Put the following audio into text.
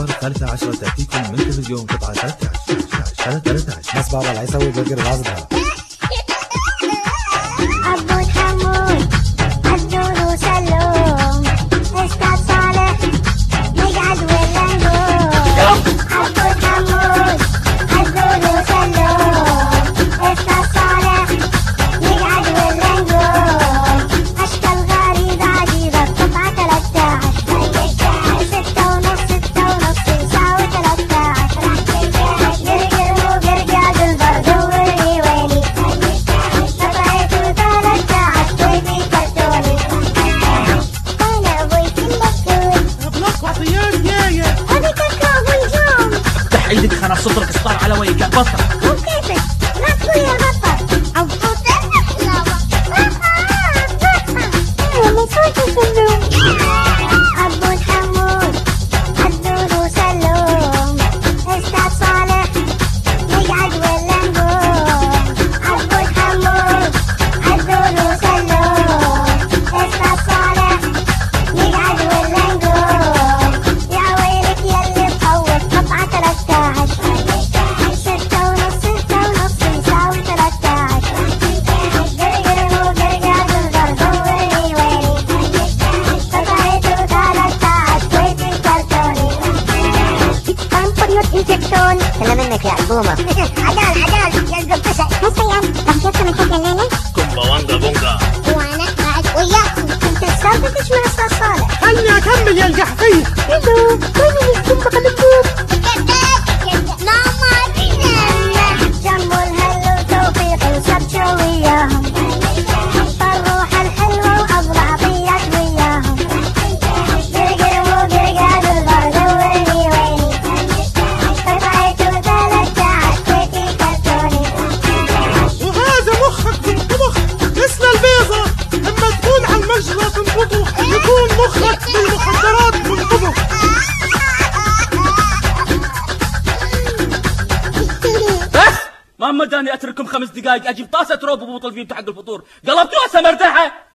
الثالثة عشرة تأتيكم من تلفزيون قطعة 13 بس بابا لا يسوي برجر غصبها. أبو حمود عالدور سلوم أستاذ صالح نقعد ولا نقوم. أبو حمود عالدور سلوم أستاذ صالح نقعد ولا نقوم. أشكال غريبة عجيبة قطعة 13 6:30 يساوي 13. قرقر مو قرقاز البرد ورني ويني قطعته 13 كيفي كرتوني. أنا أبوي كله كول بلاك وعطيان يايا أبي كاكاو ونجوم. افتح ايدك خلنا صدرك اسطار على وجهك بطل. مو كيفك لا تقول يا بطل أو بطل لا بطل ما صوتي سلوم. أبو حمود عالدور سلوم أستاذ صالح نقعد ولا نقوم. أبو حمود عالدور سلوم أستاذ صالح نقعد ولا نقوم. يا ويلك يلي تفوت قطعة 13 6:30 يساوي 13. قرقر مو قرقاز البرد ورني ويني قطعته 13 كيفي كرتوني. Time for your injection. سلام منك يا عزومة. عدال يلقى بسع هسيان راح جبت من حق الليلة كومباوانجا بونجا. وانا قاعد وياكم. انت سالفتش مع استاذ صالح. خلني اكمل يا القحفية. هلو وين الاسم بقلبكم؟ ماما بنام. جنبوا الهلو توفيق وسبشوا وياهم. الروح الحلوة وأبو عطيات وياهم. قرقر مو قرقاز البرد ورني ويني قطعته 13 كيفي كرتوني. وهذا مخك بنطبخ مثل البيضة. لما تكون على المجرى تنطبخ يكون مخك بالمخدرات بنطبخ. بس ما مداني اترككم 5 دقائق اجيب طاسة روب وبطل فيه حق الفطور. قلبتوها سمردحة.